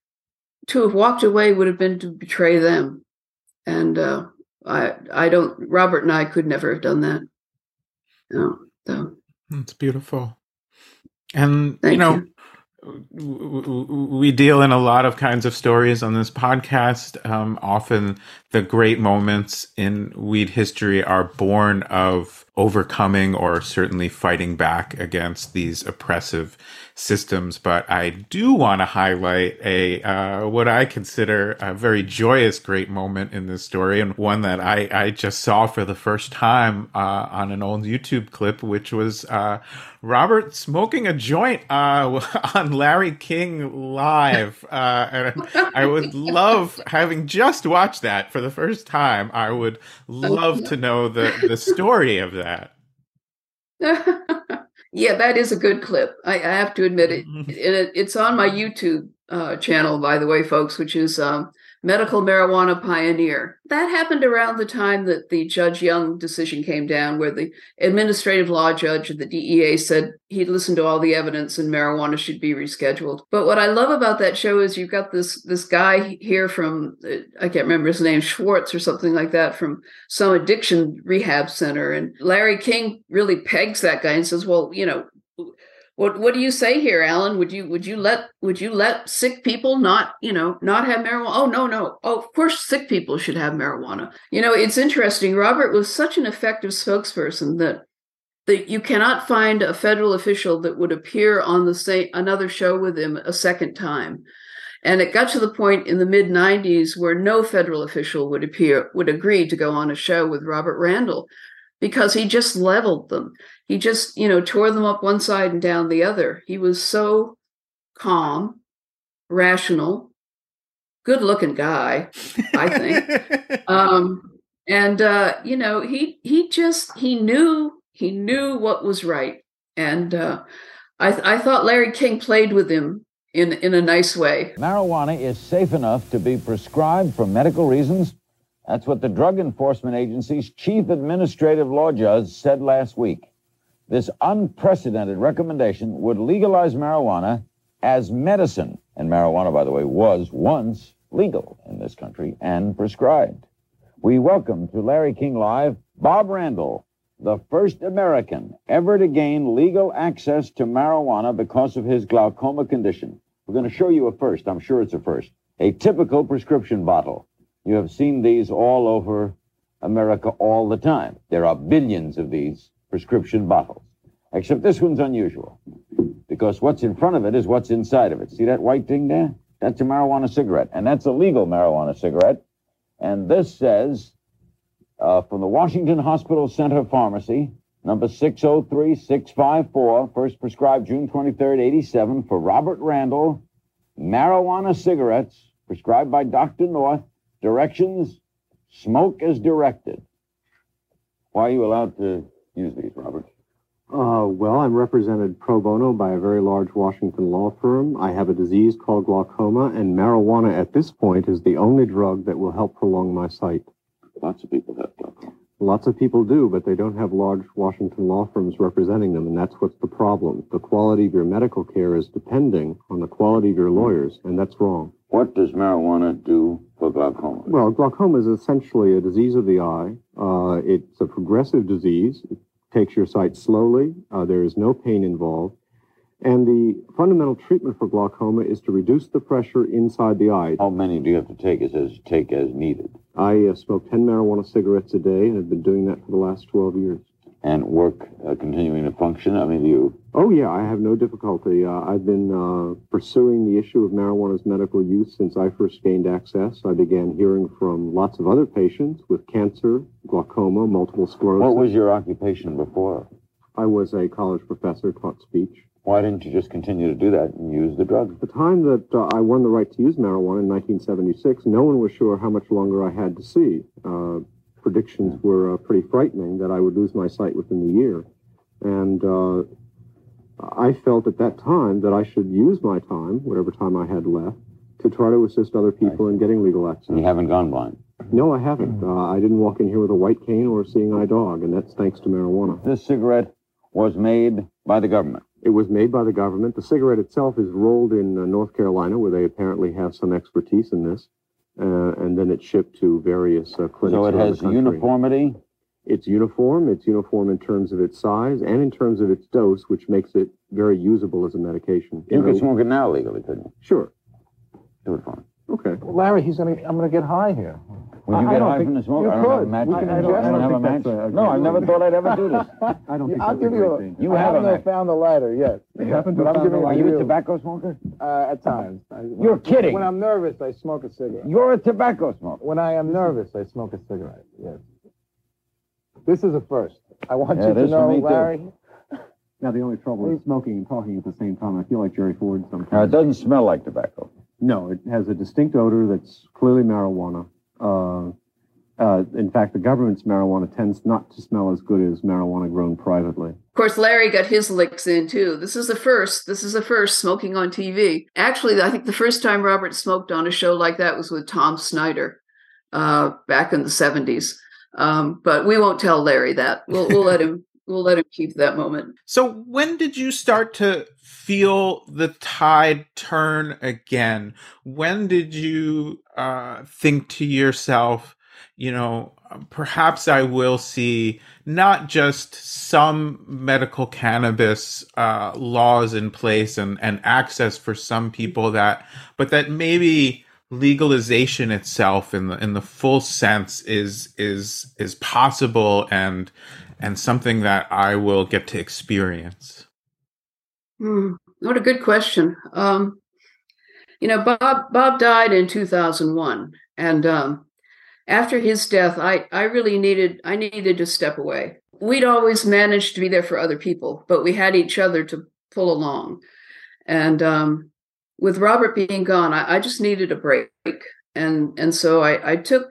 to have walked away would have been to betray them. And Robert and I could never have done that. So. It's beautiful. And, Thank you. We deal in a lot of kinds of stories on this podcast. Often the great moments in weed history are born of overcoming or certainly fighting back against these oppressive systems. But I do want to highlight what I consider a very joyous, great moment in this story, and one that I just saw for the first time on an old YouTube clip, which was Robert smoking a joint on Larry King Live. And I would love, having just watched that for the first time, I would love to know the story of that. Yeah, that is a good clip. I have to admit it. It's on my YouTube channel, by the way, folks, which is Medical Marijuana Pioneer. That happened around the time that the Judge Young decision came down, where the administrative law judge of the DEA said he'd listened to all the evidence and marijuana should be rescheduled. But what I love about that show is you've got this guy here from, I can't remember his name, Schwartz or something like that, from some addiction rehab center. And Larry King really pegs that guy and says, well, what do you say here, Alan? Would you let sick people not have marijuana? Oh, no. Oh, of course sick people should have marijuana. It's interesting. Robert was such an effective spokesperson that you cannot find a federal official that would appear on another show with him a second time. And it got to the point in the mid-90s where no federal official would agree to go on a show with Robert Randall, because he just leveled them. He just, tore them up one side and down the other. He was so calm, rational, good-looking guy, I think. He knew what was right. And I thought Larry King played with him in a nice way. Marijuana is safe enough to be prescribed for medical reasons. That's what the Drug Enforcement Agency's chief administrative law judge said last week. This unprecedented recommendation would legalize marijuana as medicine. And marijuana, by the way, was once legal in this country and prescribed. We welcome to Larry King Live, Bob Randall, the first American ever to gain legal access to marijuana because of his glaucoma condition. We're going to show you a first. I'm sure it's a first. A typical prescription bottle. You have seen these all over America all the time. There are billions of these prescription bottles, except this one's unusual because what's in front of it is what's inside of it. See that white thing there? That's a marijuana cigarette, and that's a legal marijuana cigarette. And this says, from the Washington Hospital Center Pharmacy, number 603654, first prescribed June 23rd, 87, for Robert Randall, marijuana cigarettes, prescribed by Dr. North, directions, smoke as directed. Why are you allowed to use these, Robert? Well, I'm represented pro bono by a very large Washington law firm. I have a disease called glaucoma, and marijuana at this point is the only drug that will help prolong my sight. Lots of people have glaucoma. Lots of people do, but they don't have large Washington law firms representing them, and that's what's the problem. The quality of your medical care is depending on the quality of your lawyers, and that's wrong. What does marijuana do for glaucoma? Well, glaucoma is essentially a disease of the eye. It's a progressive disease. It takes your sight slowly. There is no pain involved. And the fundamental treatment for glaucoma is to reduce the pressure inside the eye. How many do you have to take? It says take as needed. I smoke 10 marijuana cigarettes a day, and I've been doing that for the last 12 years. And work continuing to function? I mean, you... Oh, yeah, I have no difficulty. I've been pursuing the issue of marijuana's medical use since I first gained access. I began hearing from lots of other patients with cancer, glaucoma, multiple sclerosis. What was your occupation before? I was a college professor, taught speech. Why didn't you just continue to do that and use the drug? At the time that I won the right to use marijuana in 1976, no one was sure how much longer I had to see. Predictions were pretty frightening that I would lose my sight within the year. And I felt at that time that I should use my time, whatever time I had left, to try to assist other people in getting legal access. And you haven't gone blind? No, I haven't. I didn't walk in here with a white cane or a seeing-eye dog, and that's thanks to marijuana. This cigarette was made by the government? It was made by the government. The cigarette itself is rolled in North Carolina, where they apparently have some expertise in this, and then it's shipped to various clinics. So it has uniformity? It's uniform. It's uniform in terms of its size and in terms of its dose, which makes it very usable as a medication. You could smoke it now legally, couldn't you? Sure. Do it for me. Okay. Well, Larry, I'm going to get high here. Would you get high from the smoke? You I don't have a match. I don't have a match. No, I never thought I'd ever do this. I don't think I'll that's give a you great a... thing. You haven't found the lighter yet. You haven't But I'm giving it Are to you a tobacco smoker? At times. You're kidding. When I'm nervous, I smoke a cigarette. You're a tobacco smoker. When I am nervous, I smoke a cigarette, yes. This is a first. I want you it to is for know, me, too. Larry... Now, the only trouble is smoking and talking at the same time. I feel like Jerry Ford sometimes. Now, it doesn't smell like tobacco. No, it has a distinct odor that's clearly marijuana. In fact, the government's marijuana tends not to smell as good as marijuana grown privately. Of course, Larry got his licks in, too. This is the first smoking on TV. Actually, I think the first time Robert smoked on a show like that was with Tom Snyder back in the 70s. But we won't tell Larry that. We'll let him. We'll let him keep that moment. So when did you start to feel the tide turn again? When did you think to yourself, perhaps I will see not just some medical cannabis laws in place and access for some people but that maybe legalization itself in the full sense is possible and something that I will get to experience? What a good question. Bob died in 2001, and after his death, I really needed to step away. we'd always managed to be there for other people, but we had each other to pull along. And with Robert being gone, I just needed a break. And so I took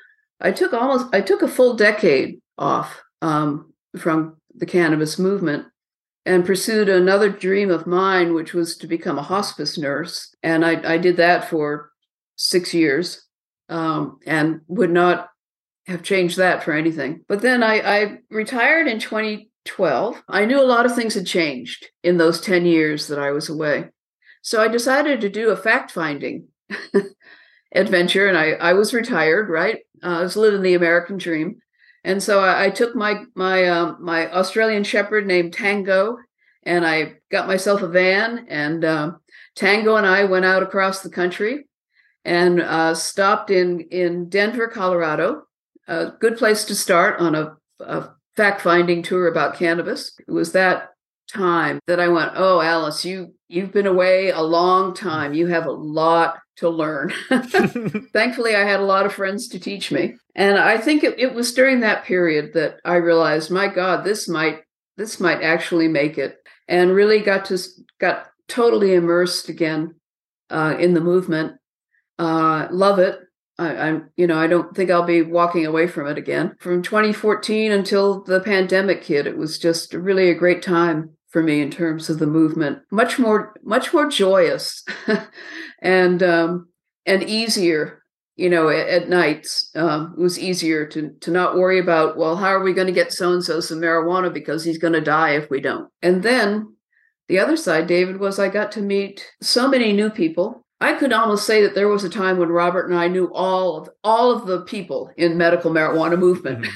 a full decade off from the cannabis movement and pursued another dream of mine, which was to become a hospice nurse. And I did that for 6 years and would not have changed that for anything. But then I retired in 2012. I knew a lot of things had changed in those 10 years that I was away. So I decided to do a fact-finding adventure, and I was retired, right? I was living the American dream. And so I took my Australian Shepherd named Tango, and I got myself a van, and Tango and I went out across the country and stopped in Denver, Colorado, a good place to start on a fact-finding tour about cannabis. It was that time that I went, oh, Alice, you've been away a long time. You have a lot to learn. Thankfully, I had a lot of friends to teach me. And I think it was during that period that I realized, my God, this might actually make it, and really got totally immersed again in the movement. Love it. I don't think I'll be walking away from it again. From 2014 until the pandemic hit, it was just really a great time for me in terms of the movement. Much more joyous and easier. At nights, it was easier to not worry about, well, how are we going to get so-and-so some marijuana because he's going to die if we don't. And then the other side, David, was I got to meet so many new people. I could almost say that there was a time when Robert and I knew all of the people in medical marijuana movement,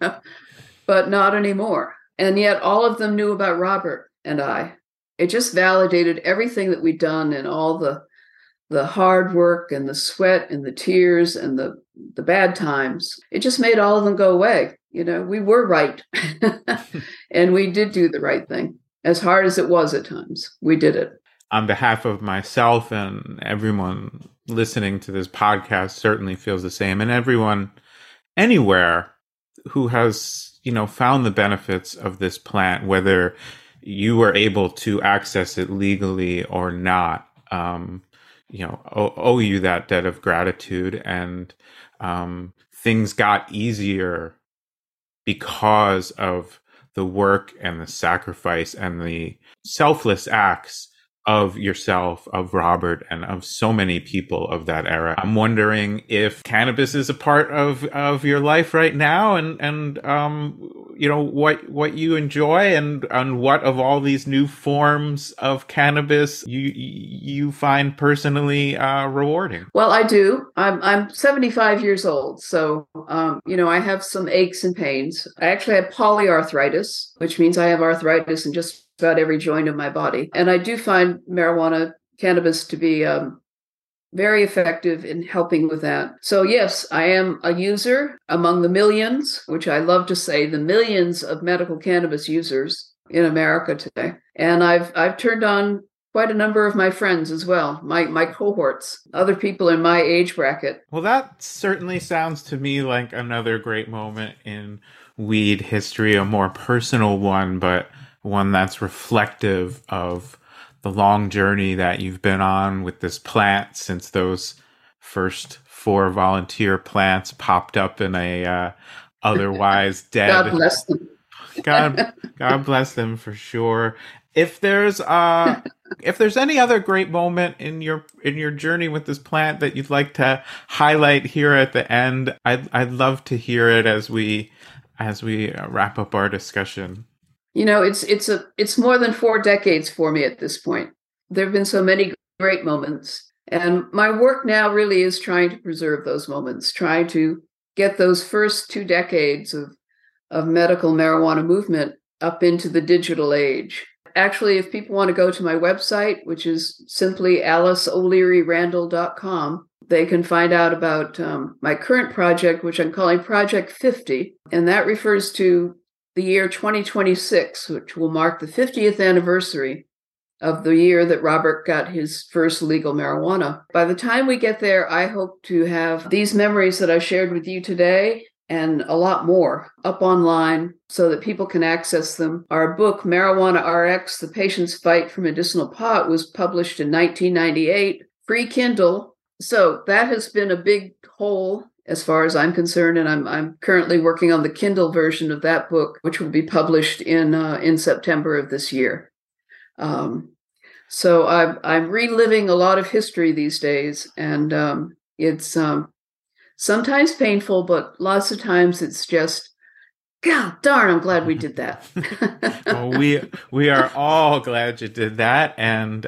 but not anymore. And yet all of them knew about Robert and I. It just validated everything that we'd done and all the hard work and the sweat and the tears and the bad times. It just made all of them go away. We were right. And we did do the right thing. As hard as it was at times, we did it. On behalf of myself and everyone listening to this podcast certainly feels the same, and everyone anywhere who has, found the benefits of this plant, whether you were able to access it legally or not, owe you that debt of gratitude. And things got easier because of the work and the sacrifice and the selfless acts of yourself, of Robert, and of so many people of that era. I'm wondering if cannabis is a part of your life right now, and what you enjoy, and what of all these new forms of cannabis you find personally rewarding. Well, I do. I'm 75 years old, so I have some aches and pains. I actually have polyarthritis, which means I have arthritis in just about every joint of my body. And I do find cannabis to be very effective in helping with that. So yes, I am a user among the millions, which I love to say, the millions of medical cannabis users in America today. And I've turned on quite a number of my friends as well, my cohorts, other people in my age bracket. Well, that certainly sounds to me like another great moment in weed history, a more personal one, but one that's reflective of the long journey that you've been on with this plant since those first 4 volunteer plants popped up in a otherwise dead. God bless them. God bless them for sure. If there's any other great moment in your journey with this plant that you'd like to highlight here at the end, I'd love to hear it as we wrap up our discussion. It's more than 4 decades for me at this point. There have been so many great moments. And my work now really is trying to preserve those moments, trying to get those first 2 decades of medical marijuana movement up into the digital age. Actually, if people want to go to my website, which is simply AliceO'LearyRandall.com, they can find out about my current project, which I'm calling Project 50. And that refers to the year 2026, which will mark the 50th anniversary of the year that Robert got his first legal marijuana. By the time we get there, I hope to have these memories that I shared with you today and a lot more up online so that people can access them. Our book, Marijuana RX, The Patient's Fight for Medicinal Pot, was published in 1998, free Kindle. So that has been a big hole as far as I'm concerned, and I'm currently working on the Kindle version of that book, which will be published in September of this year. So I'm reliving a lot of history these days, and it's sometimes painful, but lots of times it's just, God darn, I'm glad we did that. Well, we are all glad you did that, and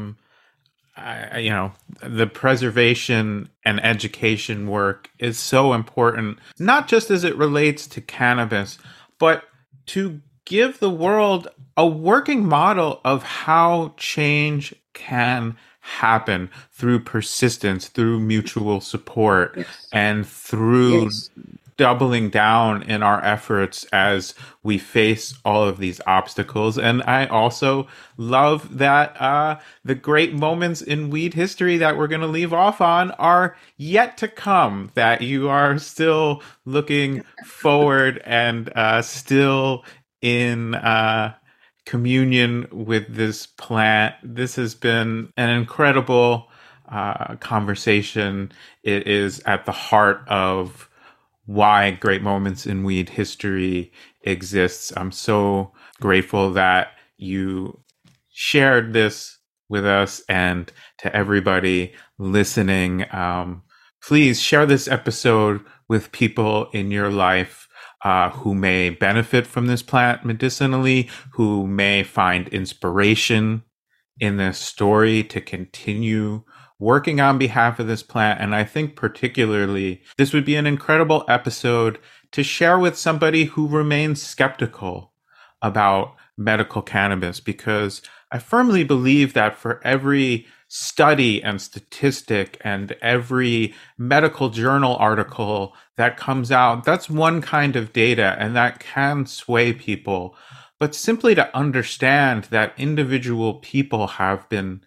the preservation and education work is so important, not just as it relates to cannabis, but to give the world a working model of how change can happen through persistence, through mutual support, Yes. and through Yes. doubling down in our efforts as we face all of these obstacles. And I also love that the great moments in weed history that we're going to leave off on are yet to come, that you are still looking forward and still in communion with this plant. This has been an incredible conversation. It is at the heart of why Great Moments in Weed History exists. I'm so grateful that you shared this with us, and to everybody listening, please share this episode with people in your life who may benefit from this plant medicinally, who may find inspiration in this story to continue working on behalf of this plant. And I think particularly this would be an incredible episode to share with somebody who remains skeptical about medical cannabis, because I firmly believe that for every study and statistic and every medical journal article that comes out, that's one kind of data, and that can sway people. But simply to understand that individual people have been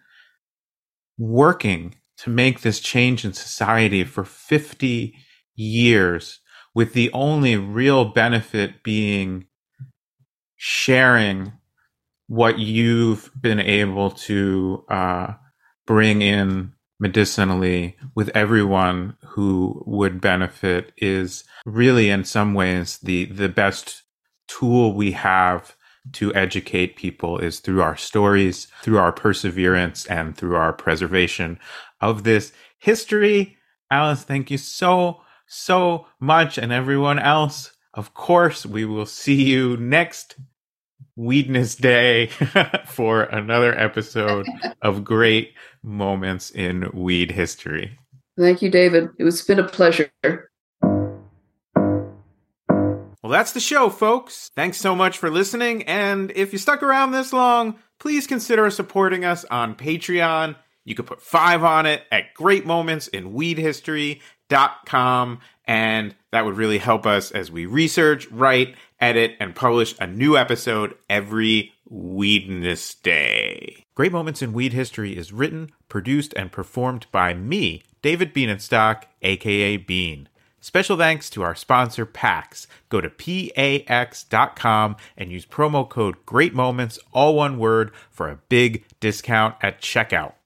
working to make this change in society for 50 years, with the only real benefit being sharing what you've been able to bring in medicinally with everyone who would benefit, is really in some ways the best tool we have to educate people, is through our stories, through our perseverance, and through our preservation of this history. Alice, thank you so much. And everyone else, of course, we will see you next Weedness Day for another episode of Great Moments in Weed History. Thank you, David. It's been a pleasure. Well, that's the show, folks. Thanks so much for listening. And if you stuck around this long, please consider supporting us on Patreon. You could put 5 on it at greatmomentsinweedhistory.com. And that would really help us as we research, write, edit, and publish a new episode every Weedness Day. Great Moments in Weed History is written, produced, and performed by me, David Bienenstock, aka Bean. Special thanks to our sponsor, PAX. Go to PAX.com and use promo code GREATMOMENTS, all one word, for a big discount at checkout.